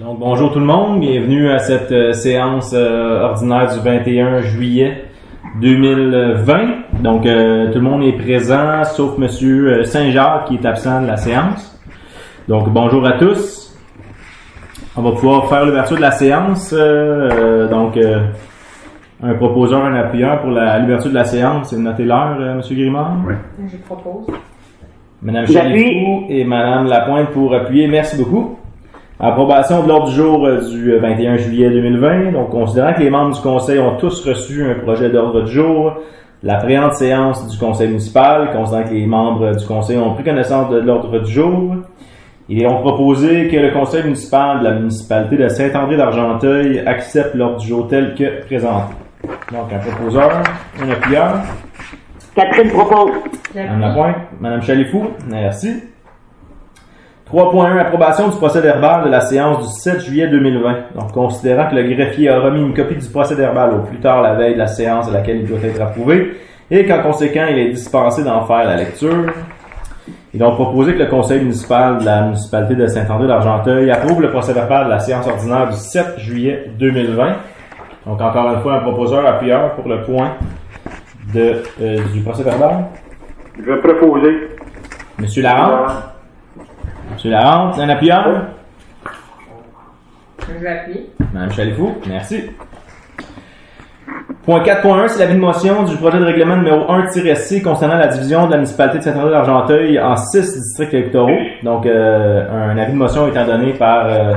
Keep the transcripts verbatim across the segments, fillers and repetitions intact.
Donc bonjour tout le monde, bienvenue à cette euh, séance euh, ordinaire du vingt et un juillet deux mille vingt. Donc euh, tout le monde est présent sauf Monsieur Saint-Jacques qui est absent de la séance. Donc bonjour à tous. On va pouvoir faire l'ouverture de la séance. Euh, donc euh, un proposeur, un appuyeur pour la, l'ouverture de la séance. C'est noter l'heure, euh, Monsieur Grimard. Oui. Je propose. Madame Chalifou et Madame Lapointe pour appuyer. Merci beaucoup. Approbation de l'ordre du jour du vingt et un juillet deux mille vingt. Donc, considérant que les membres du Conseil ont tous reçu un projet d'ordre du jour, la présente séance du Conseil municipal, considérant que les membres du Conseil ont pris connaissance de l'ordre du jour, ils ont proposé que le Conseil municipal de la municipalité de Saint-André-d'Argenteuil accepte l'ordre du jour tel que présenté. Donc, un proposeur, un appuyeur. Catherine propose. Madame Lapointe, Madame Chalifou, merci. trois point un. Approbation du procès verbal de la séance du sept juillet deux mille vingt. Donc, considérant que le greffier a remis une copie du procès verbal au plus tard la veille de la séance à laquelle il doit être approuvé et qu'en conséquent, il est dispensé d'en faire la lecture, ils ont proposé que le conseil municipal de la municipalité de Saint-André-d'Argenteuil approuve le procès verbal de la séance ordinaire du sept juillet deux mille vingt. Donc, encore une fois, un proposeur appuyeur pour le point de, euh, du procès verbal. Je vais proposer. Monsieur Larente. Monsieur Larente, un appuyeur? Je vais appuyer. Madame Chalifou, merci. Point quatre point un, c'est l'avis de motion du projet de règlement numéro un C concernant la division de la municipalité de Saint-André-d'Argenteuil en six districts électoraux. Donc, euh, un avis de motion étant donné par euh,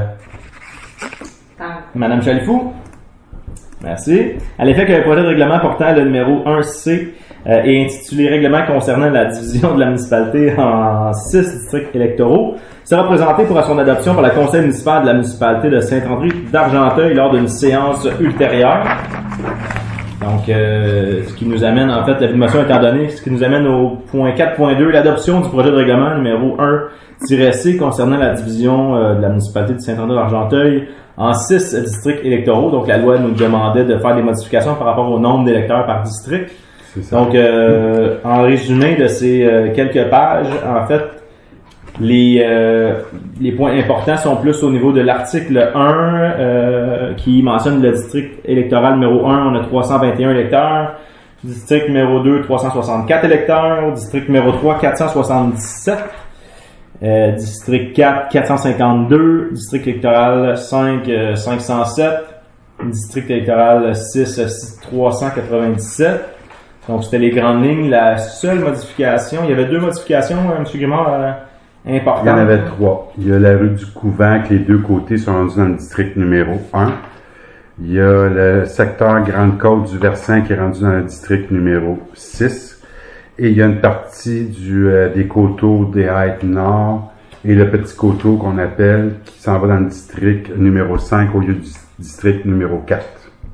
Madame Chalifou. Merci. À l'effet que le projet de règlement portant le numéro un C euh, est intitulé Règlement concernant la division de la municipalité en six districts électoraux, sera présenté pour son adoption par le conseil municipal de la municipalité de Saint-André-d'Argenteuil lors d'une séance ultérieure. Donc, euh, ce qui nous amène, en fait, la motion étant donnée, ce qui nous amène au point quatre point deux, l'adoption du projet de règlement numéro un C concernant la division euh, de la municipalité de Saint-André-d'Argenteuil en six districts électoraux. Donc, la loi nous demandait de faire des modifications par rapport au nombre d'électeurs par district. Donc, euh, en résumé de ces euh, quelques pages, en fait, les euh, les points importants sont plus au niveau de l'article un euh, qui mentionne le district électoral numéro un, on a trois cent vingt et un électeurs. District numéro deux, trois cent soixante-quatre électeurs. District numéro trois, quatre cent soixante-dix-sept. Euh, district quatre, quatre cent cinquante-deux. District électoral cinq, euh, cinq cent sept. District électoral six, trois cent quatre-vingt-dix-sept. Donc, c'était les grandes lignes. La seule modification, il y avait deux modifications, hein, M. Grimard, euh, importantes. Il y en avait trois. Il y a la rue du Couvent, que les deux côtés sont rendus dans le district numéro un. Il y a le secteur Grande-Côte du Versin qui est rendu dans le district numéro six. Et il y a une partie du, euh, des coteaux des Heights Nord et le petit coteau qu'on appelle, qui s'en va dans le district numéro cinq au lieu du district numéro quatre.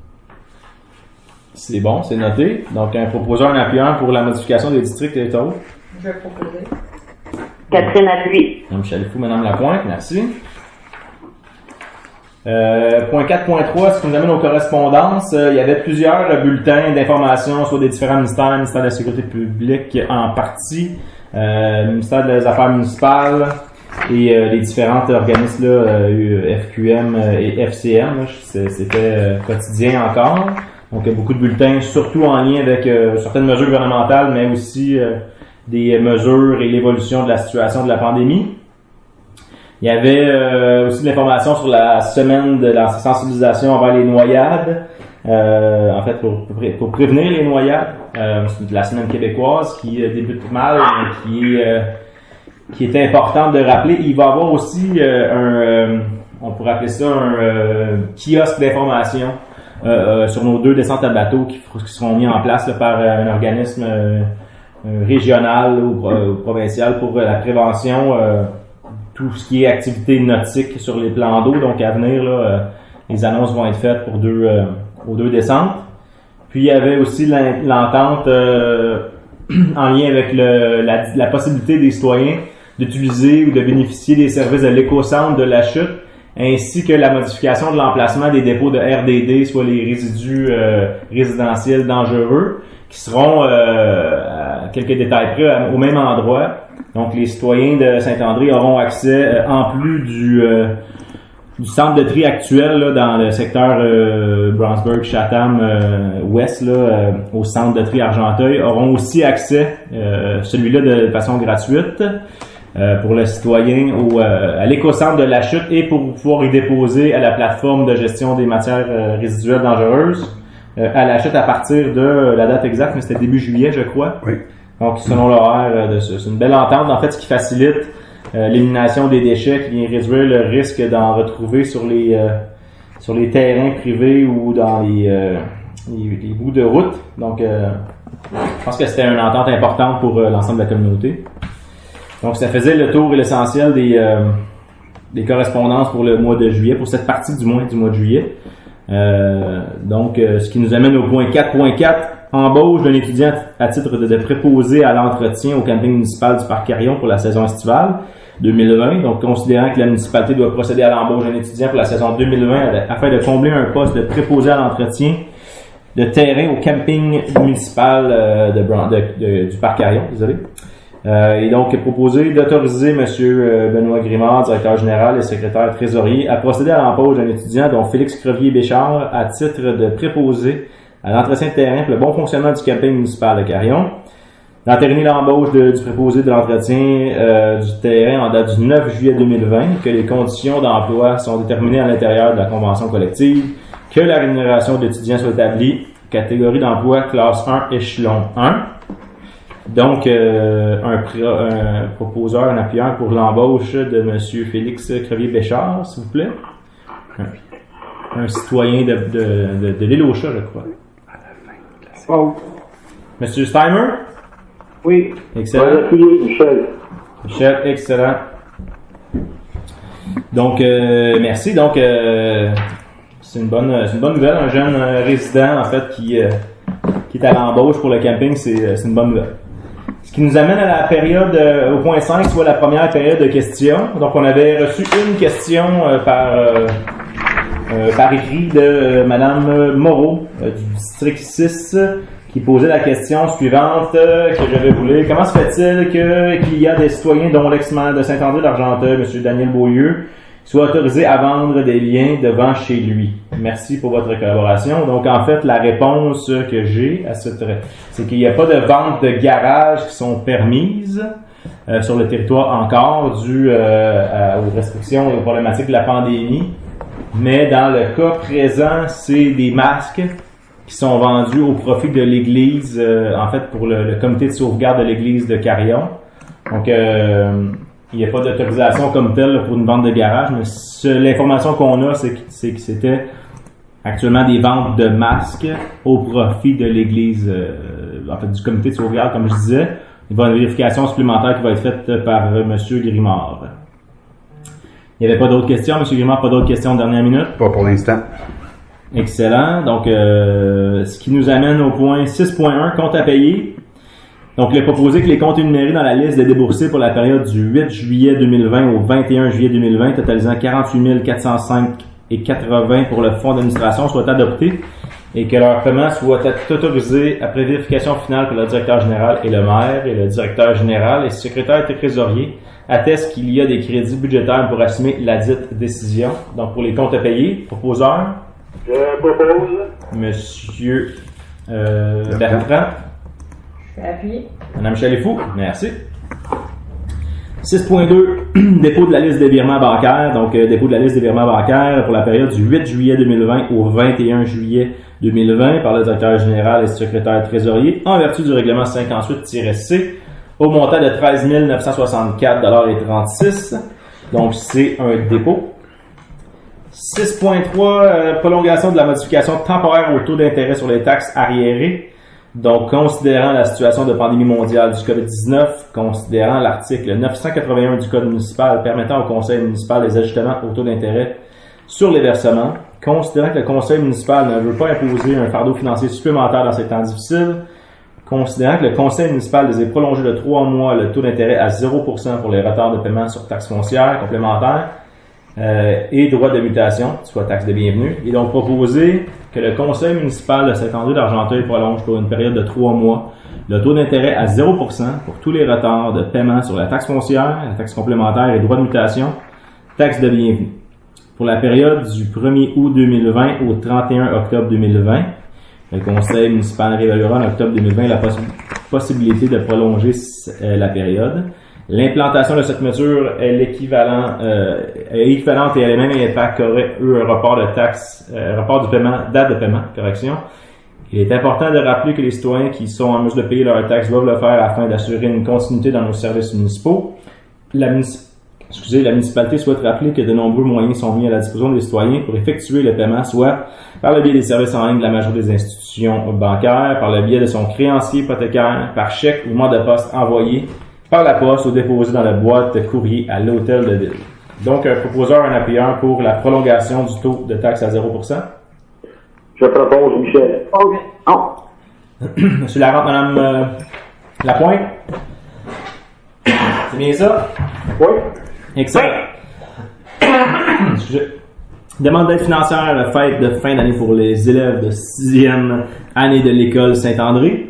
C'est bon, c'est noté. Donc, un proposeur, un appuyant pour la modification des districts électoraux. Je vais proposer. Catherine appuie. Madame Chalifou, Madame Lapointe, merci. Euh, point quatre point trois, ce qui nous amène aux correspondances. Euh, il y avait plusieurs bulletins d'information, soit des différents ministères, le ministère de la Sécurité publique en partie, euh, le ministère des Affaires municipales et euh, les différents organismes, là, euh, F Q M et F C M. Là, c'était euh, quotidien encore. Donc, il y a beaucoup de bulletins, surtout en lien avec euh, certaines mesures gouvernementales, mais aussi euh, des mesures et l'évolution de la situation de la pandémie. Il y avait euh, aussi de l'information sur la semaine de la sensibilisation envers les noyades, euh, en fait pour, pour prévenir les noyades, euh, c'est la semaine québécoise qui euh, débute mal, mais qui, euh, qui est importante de rappeler. Il va y avoir aussi euh, un, euh, on pourrait appeler ça un euh, kiosque d'information euh, euh, sur nos deux descentes à bateau qui, qui seront mis en place là, par euh, un organisme euh, régional ou, euh, ou provincial pour euh, la prévention euh, tout ce qui est activité nautique sur les plans d'eau. Donc, à venir, là, euh, les annonces vont être faites pour deux, euh, aux deux descentes. Puis, il y avait aussi l'entente euh, en lien avec le, la, la possibilité des citoyens d'utiliser ou de bénéficier des services de l'éco-centre de la chute, ainsi que la modification de l'emplacement des dépôts de R D D, soit les résidus euh, résidentiels dangereux, qui seront, euh, à quelques détails près, au même endroit. Donc, les citoyens de Saint-André auront accès, euh, en plus du, euh, du centre de tri actuel là, dans le secteur euh, Brownsburg, Chatham, euh, Ouest, là, euh, au centre de tri Argenteuil, auront aussi accès, euh, celui-là de façon gratuite, euh, pour le citoyen au, euh, à l'éco-centre de la chute et pour pouvoir y déposer à la plateforme de gestion des matières euh, résiduelles dangereuses euh, à la chute à partir de la date exacte, mais c'était début juillet, je crois. Oui. Donc, selon l'horaire de ce, c'est une belle entente, en fait, ce qui facilite euh, l'élimination des déchets, qui vient réduire le risque d'en retrouver sur les euh, sur les terrains privés ou dans les, euh, les, les bouts de route. Donc, euh, je pense que c'était une entente importante pour euh, l'ensemble de la communauté. Donc, ça faisait le tour et l'essentiel des euh, des correspondances pour le mois de juillet, pour cette partie du mois du mois de juillet. Euh, donc, euh, ce qui nous amène au point quatre point quatre. Embauche d'un étudiant à titre de, de préposé à l'entretien au camping municipal du Parc Carillon pour la saison estivale deux mille vingt. Donc, considérant que la municipalité doit procéder à l'embauche d'un étudiant pour la saison deux mille vingt afin de combler un poste de préposé à l'entretien de terrain au camping municipal euh, de, de, de, du Parc Carillon, désolé. Euh, et donc, proposé d'autoriser M. Benoît Grimard, directeur général et secrétaire trésorier, à procéder à l'embauche d'un étudiant dont Félix Crevier-Béchard à titre de préposé à l'entretien de terrain pour le bon fonctionnement du camping municipal de Carillon, d'entériner l'embauche de, du préposé de l'entretien euh, du terrain en date du neuf juillet deux mille vingt, que les conditions d'emploi sont déterminées à l'intérieur de la convention collective, que la rémunération de l'étudiant soit établie, catégorie d'emploi classe un, échelon un. Donc, euh, un, un proposeur, un appuyeur pour l'embauche de M. Félix Crevier-Béchard, s'il vous plaît. Un, un citoyen de, de, de, de l'île aux chats, je crois. Oh. Monsieur Steimer? Oui. Excellent. Oui, Michel. Michel, excellent. Donc, euh, merci. Donc, euh, c'est une bonne, c'est une bonne nouvelle. Un jeune euh, résident, en fait, qui, euh, qui est à l'embauche pour le camping, c'est, c'est une bonne nouvelle. Ce qui nous amène à la période, euh, au point cinq, soit la première période de questions. Donc, on avait reçu une question euh, par... Euh, Euh, par écrit de euh, Madame Moreau euh, du district six qui posait la question suivante euh, que je vais vous lire. Comment se fait-il que qu'il y a des citoyens dont l'ex-maire de Saint-André d'Argenteuil, M. Daniel Beaulieu, soit autorisé à vendre des biens devant chez lui? Merci pour votre collaboration. Donc en fait, la réponse que j'ai à cette c'est qu'il n'y a pas de vente de garages qui sont permises euh, sur le territoire encore dû euh, à, aux restrictions et aux problématiques de la pandémie. Mais dans le cas présent, c'est des masques qui sont vendus au profit de l'Église, euh, en fait pour le, le comité de sauvegarde de l'Église de Carillon. Donc, euh, il n'y a pas d'autorisation comme telle pour une vente de garage, mais ce, l'information qu'on a, c'est que, c'est que c'était actuellement des ventes de masques au profit de l'Église, euh, en fait du comité de sauvegarde, comme je disais. Il va y avoir une vérification supplémentaire qui va être faite par euh, M. Grimard. Il n'y avait pas d'autres questions, M. Grimard, pas d'autres questions de dernière minute? Pas pour l'instant. Excellent. Donc, euh, ce qui nous amène au point six point un, compte à payer. Donc, il est proposé que les comptes énumérés dans la liste des déboursés pour la période du huit juillet deux mille vingt au vingt et un juillet deux mille vingt, totalisant quarante-huit mille quatre cent cinq et quatre-vingts pour le fonds d'administration, soient adoptés et que leur paiement soit autorisé après vérification finale par le directeur général et le maire, et le directeur général et secrétaire et trésorier atteste qu'il y a des crédits budgétaires pour assumer la dite décision. Donc, pour les comptes à payer, proposeur? Je propose. Monsieur euh, Bertrand? Je vais appuyer. Madame Chalifou? Merci. six point deux, dépôt de la liste des virements bancaires. Donc, euh, dépôt de la liste des virements bancaires pour la période du huit juillet deux mille vingt au vingt et un juillet deux mille vingt par le directeur général et secrétaire trésorier en vertu du règlement cinquante-huit C au montant de treize mille neuf cent soixante-quatre dollars et trente-six. Donc, c'est un dépôt. six point trois, euh, prolongation de la modification temporaire au taux d'intérêt sur les taxes arriérées. Donc, considérant la situation de pandémie mondiale du covid dix-neuf, considérant l'article neuf cent quatre-vingt-un du Code municipal permettant au conseil municipal des ajustements au taux d'intérêt sur les versements, considérant que le conseil municipal ne veut pas imposer un fardeau financier supplémentaire dans ces temps difficiles, considérant que le conseil municipal désire prolonger de trois mois le taux d'intérêt à zéro pour cent pour les retards de paiement sur taxes foncières complémentaires euh, et droits de mutation, soit taxes de bienvenue, il est donc proposé que le conseil municipal de Saint-André d'Argenteuil prolonge pour une période de trois mois le taux d'intérêt à zéro pour cent pour tous les retards de paiement sur la taxe foncière, la taxe complémentaire et droits de mutation, taxes de bienvenue. pour la période du premier août deux mille vingt au trente et un octobre deux mille vingt. Le conseil municipal réévaluera en octobre deux mille vingt la poss- possibilité de prolonger euh, la période. L'implantation de cette mesure est l'équivalent, euh, est équivalente et elle est même impact qu'aurait eu un report de taxe, euh, report du paiement, date de paiement, correction. Il est important de rappeler que les citoyens qui sont en mesure de payer leurs taxes doivent le faire afin d'assurer une continuité dans nos services municipaux. La, munici- excusez, la municipalité souhaite rappeler que de nombreux moyens sont mis à la disposition des citoyens pour effectuer le paiement, soit par le biais des services en ligne de la majorité des institutions bancaires, par le biais de son créancier hypothécaire, par chèque ou mois de poste envoyé par la poste ou déposé dans la boîte courrier à l'hôtel de ville. Donc, un proposeur, un appuyeur pour la prolongation du taux de taxe à zéro pour cent. Je propose Michel. Oh. Oh. Monsieur Larente, Madame euh, Lapointe. C'est bien ça? Oui. Excellent. Excusez. Demande d'aide financière, fête de fin d'année pour les élèves de sixième année de l'école Saint-André.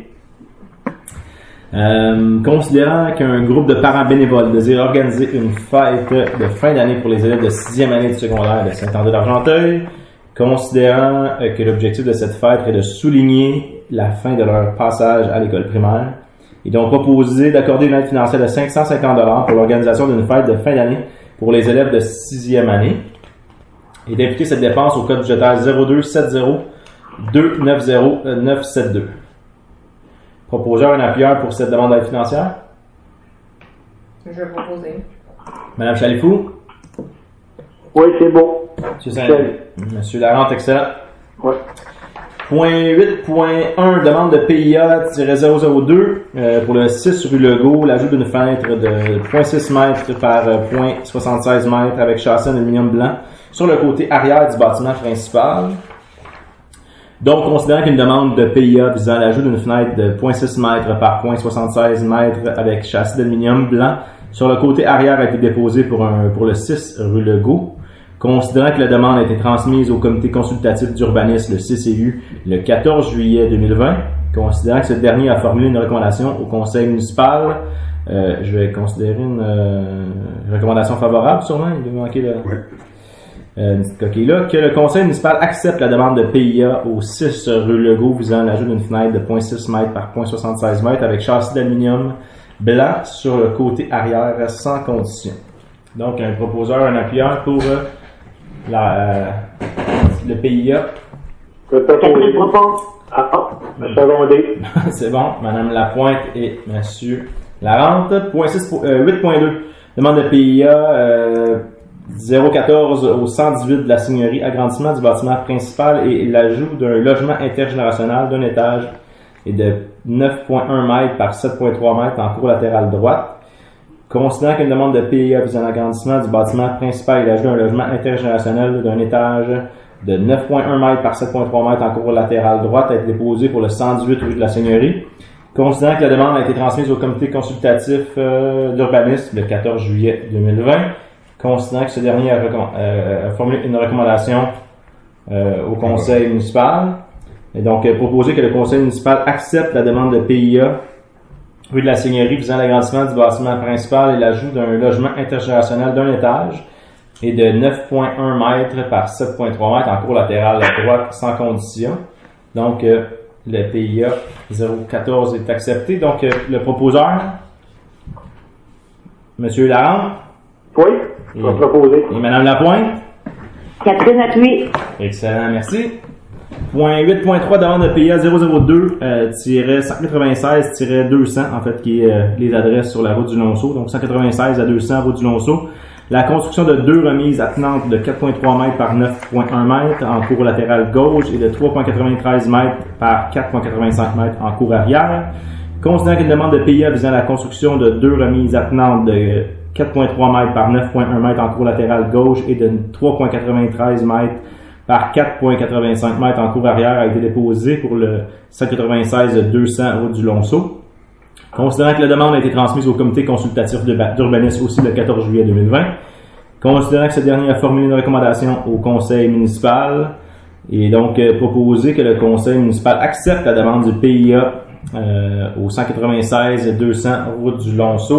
Euh, considérant qu'un groupe de parents bénévoles désire organiser une fête de fin d'année pour les élèves de sixième année du secondaire de Saint-André-d'Argenteuil, considérant euh, que l'objectif de cette fête est de souligner la fin de leur passage à l'école primaire, et donc proposé d'accorder une aide financière de cinq cent cinquante dollars pour l'organisation d'une fête de fin d'année pour les élèves de sixième année, et d'imputer cette dépense au code budgétaire zéro deux sept zéro deux neuf zéro neuf sept deux. Proposeur, un appuyeur pour cette demande d'aide financière? Je vais proposer. Madame Chalifou? Oui, c'est bon. Monsieur Saint- Monsieur Larente, excellent. Oui. Point huit point un, demande de P I A zéro zéro deux euh, pour le six rue Legault, l'ajout d'une fenêtre de zéro virgule six mètres par zéro virgule soixante-seize mètres avec châssis en aluminium blanc sur le côté arrière du bâtiment principal. Donc, considérant qu'une demande de P I A visant l'ajout d'une fenêtre de zéro virgule six mètres par zéro virgule soixante-seize mètres avec châssis d'aluminium blanc sur le côté arrière a été déposée pour, un, pour le six rue Legault, considérant que la demande a été transmise au comité consultatif d'urbanisme, le C C U, le quatorze juillet deux mille vingt, considérant que ce dernier a formulé une recommandation au conseil municipal, euh, je vais considérer une euh, recommandation favorable sûrement, il doit manquer le... Oui. Euh, une petite coquille là, que le conseil municipal accepte la demande de P I A au six rue Legault visant l'ajout d'une fenêtre de zéro virgule six mètres par zéro virgule soixante-seize mètres avec châssis d'aluminium blanc sur le côté arrière sans condition. Donc, un proposeur, un appuyeur pour euh, la, euh, le P I A. Je vais proposer. Catherine propose. Ah, ah, secondé. C'est bon, Madame Lapointe et Monsieur Larente. Point six, euh, huit point deux, demande de P I A euh, zéro quatorze au cent dix-huit de la Seigneurie, agrandissement du bâtiment principal et l'ajout d'un logement intergénérationnel d'un étage et de neuf virgule un mètres par sept virgule trois mètres en cour latérale droite. Considérant qu'une demande de P I A visant l'agrandissement du bâtiment principal et l'ajout d'un logement intergénérationnel d'un étage de neuf virgule un mètres par sept virgule trois mètres en cour latérale droite a été déposée pour le cent dix-huit rue de la Seigneurie. Considérant que la demande a été transmise au comité consultatif euh, d'urbanisme le quatorze juillet deux mille vingt, considérant que ce dernier a, recomm- euh, a formulé une recommandation euh, au conseil municipal, et donc euh, proposer que le conseil municipal accepte la demande de P I A rue de la Seigneurie visant l'agrandissement du bâtiment principal et l'ajout d'un logement intergénérationnel d'un étage et de neuf virgule un mètres par sept virgule trois mètres en cour latérale droite sans condition. Donc, euh, le P I A zéro quatorze est accepté. Donc, euh, le proposeur, Monsieur Larente. Oui, je vais proposer. Et Madame Lapointe. Catherine appuie. Excellent, merci. Point huit point trois, demande de P I A zéro zéro deux cent quatre-vingt-seize deux cents, en fait, qui est euh, les adresses sur la route du Lonceau. Donc, cent quatre-vingt-seize à deux cents, route du Lonceau. La construction de deux remises attenantes de quatre virgule trois mètres par neuf virgule un mètres en cour latérale gauche et de trois virgule quatre-vingt-treize mètres par quatre virgule quatre-vingt-cinq mètres en cour arrière. Considérant qu'une demande de P I A visant la construction de deux remises attenantes de quatre virgule trois mètres par neuf virgule un mètres en cour latérale gauche et de trois virgule quatre-vingt-treize mètres par quatre virgule quatre-vingt-cinq mètres en cour arrière a été déposée pour le cent quatre-vingt-seize deux cents route du Lonceau. Considérant que la demande a été transmise au comité consultatif d'urbanisme aussi le quatorze juillet deux mille vingt, considérant que ce dernier a formulé une recommandation au conseil municipal et donc euh, proposé que le conseil municipal accepte la demande du P I A euh, au cent quatre-vingt-seize deux cents route du Lonceau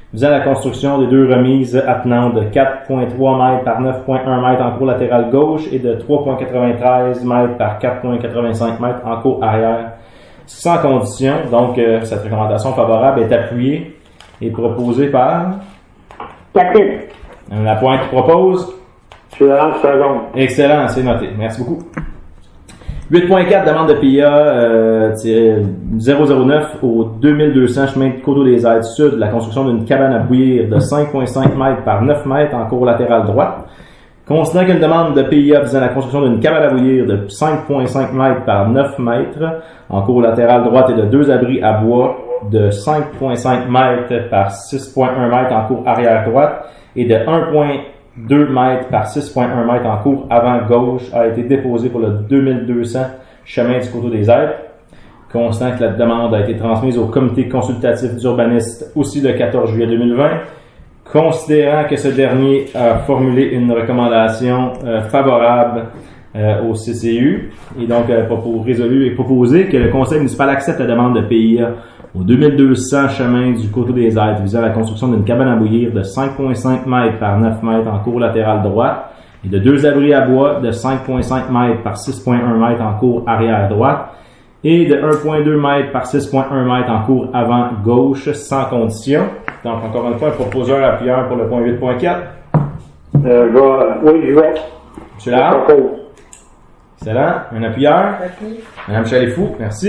visant la construction des deux remises attenantes de quatre virgule trois mètres par neuf virgule un mètres en cours latéral gauche et de trois virgule quatre-vingt-treize mètres par quatre virgule quatre-vingt-cinq mètres en cours arrière, sans condition. Donc, euh, cette recommandation favorable est appuyée et proposée par Catherine. la pointe qui propose. Excellent, seconde. Excellent, c'est noté. Merci beaucoup. huit point quatre, demande de P I A euh, zéro zéro neuf au deux mille deux cents chemin de Coteau des Aides Sud, la construction d'une cabane à bouillir de cinq virgule cinq mètres par neuf mètres en cours latéral droite. Considérant qu'une demande de P I A visant la construction d'une cabane à bouillir de cinq virgule cinq mètres par neuf mètres en cours latéral droite et de deux abris à bois de cinq virgule cinq mètres par six virgule un mètres en cours arrière droite et de un virgule deux mètres par six virgule un mètres en cours avant gauche a été déposée pour le deux mille deux cents chemin du Coteau des Aides. Considérant que la demande a été transmise au comité consultatif d'urbanistes aussi le quatorze juillet deux mille vingt. Considérant que ce dernier a formulé une recommandation euh, favorable euh, au C C U et donc euh, pour résolu et proposé que le conseil municipal accepte la demande de P I A au deux mille deux cents chemin du Coteau des Aides visant la construction d'une cabane à bouillir de cinq virgule cinq mètres par neuf mètres en cours latéral droite et de deux abris à bois de cinq virgule cinq mètres par six virgule un mètres en cours arrière droite et de un virgule deux mètres par six virgule un mètres en cours avant gauche sans condition. Donc, encore une fois, un proposeur appuyeur pour le point huit point quatre. Euh, je vais, oui, je vais. Monsieur Larente. Je propose. Excellent. Un appuyeur. Appui. Madame Chalifou, merci.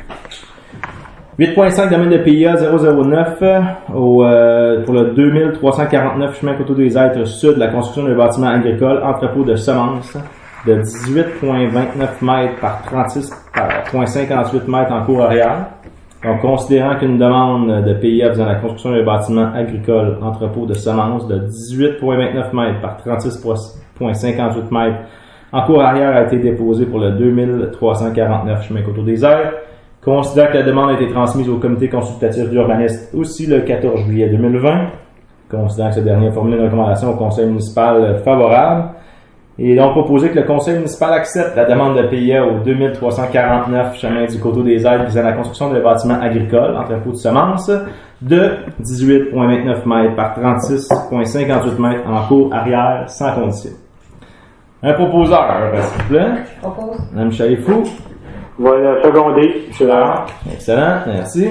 huit point cinq, domaine de P I A zéro zéro neuf au, euh, pour le deux mille trois cent quarante-neuf chemin Coteau des Aides Sud, la construction d'un bâtiment agricole, entrepôt de semences de dix-huit virgule vingt-neuf mètres par trente-six virgule cinquante-huit mètres en cours arrière. Donc, considérant qu'une demande de P I A visant la construction d'un bâtiment agricole, entrepôt de semences de dix-huit virgule vingt-neuf mètres par trente-six virgule cinquante-huit mètres en cours arrière a été déposée pour le deux mille trois cent quarante-neuf chemin Coteau des Aides. Considérant que la demande a été transmise au comité consultatif d'urbanistes aussi le quatorze juillet deux mille vingt. Considérant que ce dernier a formulé une recommandation au conseil municipal favorable. Et donc proposé que le conseil municipal accepte la demande de P I A au deux mille trois cent quarante-neuf chemin du Coteau des Aides visant la construction d'un bâtiment agricole, entrepôt de semences, de dix-huit virgule vingt-neuf mètres par trente-six virgule cinquante-huit mètres en cours arrière sans condition. Un proposeur, s'il vous plaît. Je propose. Mme Chalifou. Voilà, secondé. Monsieur Larente. Excellent, merci.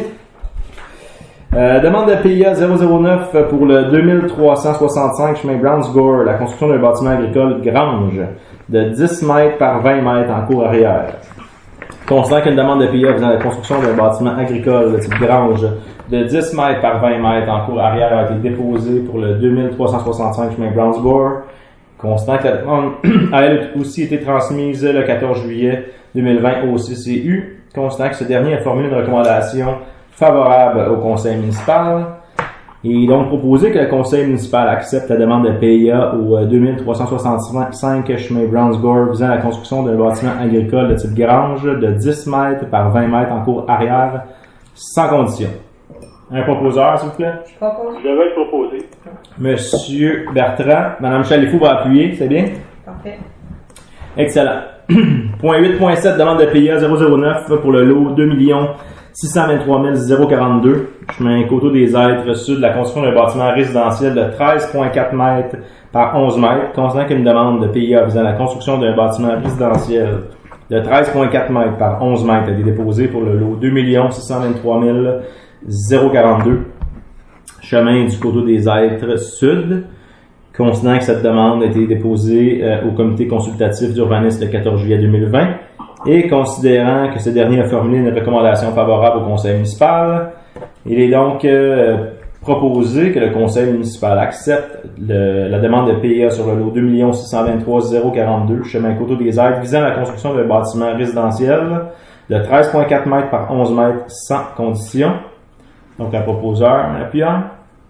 Euh, demande de P I A zéro zéro neuf pour le deux mille trois cent soixante-cinq chemin Brownsgore, la construction d'un bâtiment agricole grange de dix mètres par vingt mètres en cours arrière. Considérant qu'une demande de P I A visant la construction d'un bâtiment agricole de type grange de dix mètres par vingt mètres en cours arrière a été déposée pour le deux mille trois cent soixante-cinq chemin Brownsgore. Considérant que la demande a elle aussi été transmise le quatorze juillet deux mille vingt au C C U. Considérant que ce dernier a formulé une recommandation favorable au conseil municipal. Il est donc proposé que le conseil municipal accepte la demande de P I A au deux mille trois cent soixante-cinq chemin Brownsgore visant la construction d'un bâtiment agricole de type grange de dix mètres par vingt mètres en cours arrière sans condition. Un proposeur, s'il vous plaît. Je propose. Je vais proposer. Monsieur Bertrand. Madame Chalifou va appuyer, c'est bien? Parfait. Excellent. Point huit point sept, demande de P I A zéro zéro neuf pour le lot deux millions six cent vingt-trois mille quarante-deux, chemin Coteau des Aides Sud, la construction d'un bâtiment résidentiel de treize virgule quatre mètres par onze mètres, considérant qu'une demande de P I A visant la construction d'un bâtiment résidentiel de treize virgule quatre mètres par onze mètres a été déposée pour le lot deux millions six cent vingt-trois mille quarante-deux, chemin du Coteau des Aides Sud. Considérant que cette demande a été déposée euh, au comité consultatif d'urbanisme le quatorze juillet deux mille vingt et considérant que ce dernier a formulé une recommandation favorable au conseil municipal, il est donc euh, proposé que le conseil municipal accepte le, la demande de P I A sur le lot deux millions six cent vingt-trois mille quarante-deux, chemin Coteau des Aides, visant la construction d'un bâtiment résidentiel de treize virgule quatre mètres par onze mètres sans condition. Donc un proposeur, un appuyant.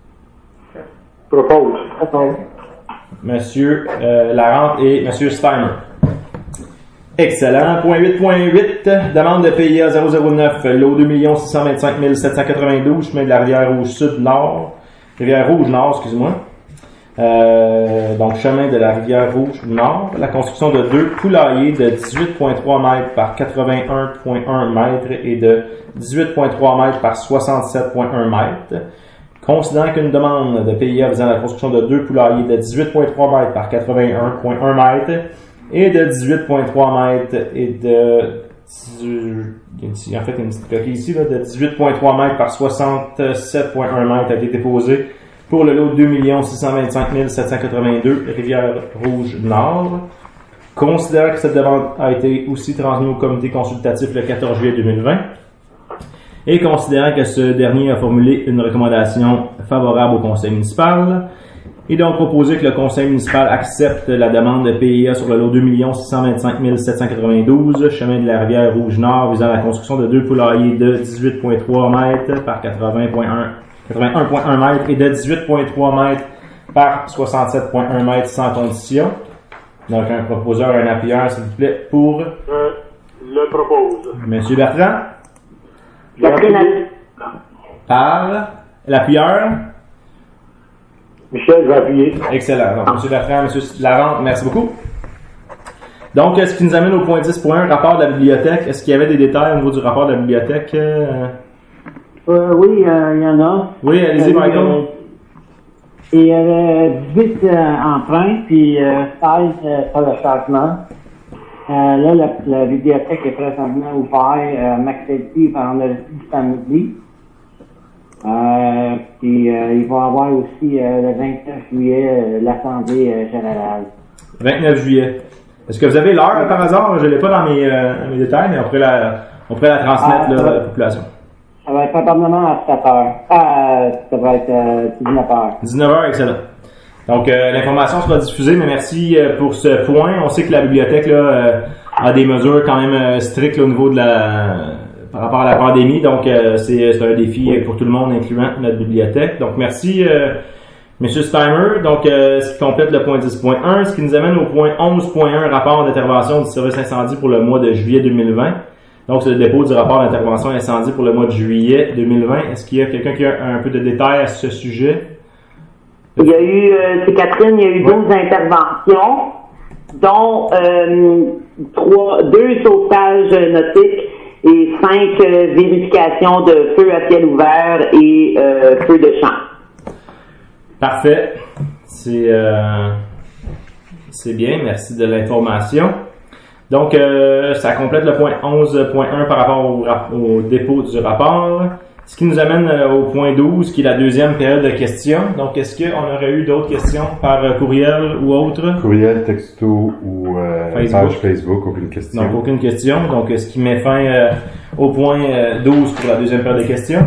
Propose. Propose. Monsieur euh, Larente et Monsieur Steiner. Excellent. Point huit point huit, demande de P I A zéro zéro neuf, lot deux millions six cent vingt-cinq mille sept cent quatre-vingt-douze, chemin de la Rivière-Rouge Sud-Nord. Rivière-Rouge-Nord, excuse-moi. Euh, donc, chemin de la Rivière-Rouge-Nord. La construction de deux poulaillers de dix-huit virgule trois mètres par quatre-vingt-un virgule un mètres et de dix-huit virgule trois mètres par soixante-sept virgule un mètres. Considérant qu'une demande de P I A visant la construction de deux poulaillers de dix-huit virgule trois mètres par quatre-vingt-un virgule un mètres et de dix-huit virgule trois mètres et de en fait, une petite coquille ici, là, de dix-huit virgule trois mètres par soixante-sept virgule un mètres a été déposée pour le lot de deux millions six cent vingt-cinq mille sept cent quatre-vingt-deux Rivière-Rouge-Nord. Considérant que cette demande a été aussi transmise au comité consultatif le quatorze juillet deux mille vingt et considérant que ce dernier a formulé une recommandation favorable au conseil municipal, il est donc proposé que le conseil municipal accepte la demande de P I A sur le lot deux millions six cent vingt-cinq mille sept cent quatre-vingt-douze chemin de la rivière Rouge-Nord visant la construction de deux poulaillers de dix-huit virgule trois mètres par quatre-vingts virgule un quatre-vingt-un virgule un mètres et de dix-huit virgule trois mètres par soixante-sept virgule un mètres sans condition. Donc, un proposeur, un appuyeur, s'il vous plaît, pour... Euh, le propose. Monsieur Bertrand. Catherine Allais. Par l'appuyeur. Michel, je vais appuyer. Excellent. Donc, Monsieur Bertrand, Monsieur Larente, merci beaucoup. Donc, ce qui nous amène au point dix point un, rapport de la bibliothèque. Est-ce qu'il y avait des détails au niveau du rapport de la bibliothèque? Euh... Euh, oui, euh, il y en a. Oui, allez-y, Euh, Michael. Et il y avait dix-huit euh, emprunts, puis euh, seize euh, sur le changement. Euh, là, la, la bibliothèque est présentement ouverte euh, mercredi, vendredi, samedi. Euh, puis euh, il va y avoir aussi euh, le vingt-neuf juillet euh, l'Assemblée euh, générale. vingt-neuf juillet. Est-ce que vous avez l'heure par hasard? Je ne l'ai pas dans mes, euh, mes détails, mais on pourrait la, on pourrait la transmettre Ah, là, ça à la va. population. Ça va être probablement à sept heures. Ah, ça va être euh, dix-neuf heures. dix-neuf heures, excellent. Donc, euh, l'information sera diffusée, mais merci euh, pour ce point. On sait que la bibliothèque là, euh, a des mesures quand même euh, strictes là, au niveau de la par rapport à la pandémie. Donc, euh, c'est, c'est un défi pour tout le monde, incluant notre bibliothèque. Donc, merci, euh, M. Steimer. Donc, euh, ce qui complète le point dix point un, ce qui nous amène au point onze point un, rapport d'intervention du service incendie pour le mois de juillet deux mille vingt. Donc, c'est le dépôt du rapport d'intervention incendie pour le mois de juillet deux mille vingt. Est-ce qu'il y a quelqu'un qui a un peu de détails à ce sujet? Il y a eu, euh, c'est Catherine, il y a eu Oui. douze interventions, dont euh, trois, deux sauvetages nautiques et cinq euh, vérifications de feu à ciel ouvert et euh, feu de champ. Parfait. C'est euh, c'est bien. Merci de l'information. Donc, euh, ça complète le point onze point un par rapport au, rap- au dépôt du rapport. Ce qui nous amène euh, au point douze, qui est la deuxième période de questions. Donc, est-ce qu'on aurait eu d'autres questions par euh, courriel ou autre? Courriel, texto ou euh, Facebook. page Facebook, aucune question. Donc, aucune question. Donc, ce qui met fin euh, au point euh, douze pour la deuxième période de questions.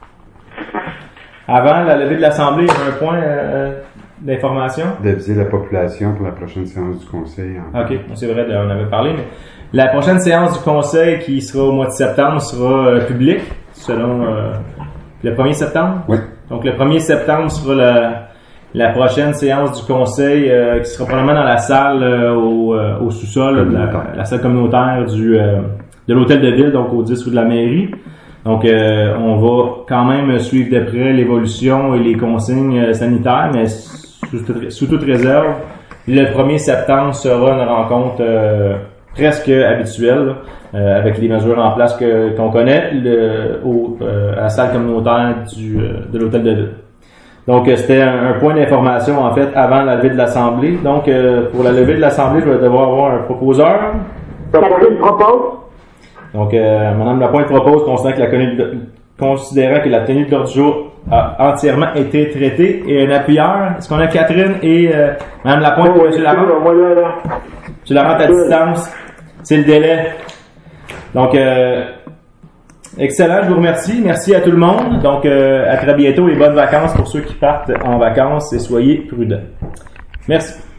Avant la levée de l'Assemblée, il y a un point euh, d'information. D'aviser la population pour la prochaine séance du conseil. En... OK, c'est vrai, on avait parlé, mais la prochaine séance du conseil qui sera au mois de septembre sera euh, publique, selon euh, le premier septembre. Oui. Donc, le premier septembre sera la, la prochaine séance du conseil euh, qui sera probablement dans la salle euh, au, euh, au sous-sol, de la, la salle communautaire du euh, de l'hôtel de ville, donc au dix rue de la mairie. Donc, euh, on va quand même suivre de près l'évolution et les consignes euh, sanitaires, mais sous, toute- sous toute réserve, le premier septembre sera une rencontre euh, presque habituelle, là, euh, avec les mesures en place que, qu'on connaît le, au, euh, à la salle communautaire du, euh, de l'hôtel de ville. Donc, euh, c'était un, un point d'information, en fait, avant la levée de l'Assemblée. Donc, euh, pour la levée de l'Assemblée, je vais devoir avoir un proposeur. Catherine propose. Donc, euh, Mme Lapointe propose, considérant que, la tenue de, considérant que la tenue de l'ordre du jour a entièrement été traitée, et un appuyeur. Est-ce qu'on a Catherine et euh, Mme Lapointe pour M. Larente? Moi, là, là. M. Larente à distance. C'est le délai. Donc, euh, excellent, je vous remercie. Merci à tout le monde. Donc, euh, à très bientôt et bonnes vacances pour ceux qui partent en vacances et soyez prudents. Merci.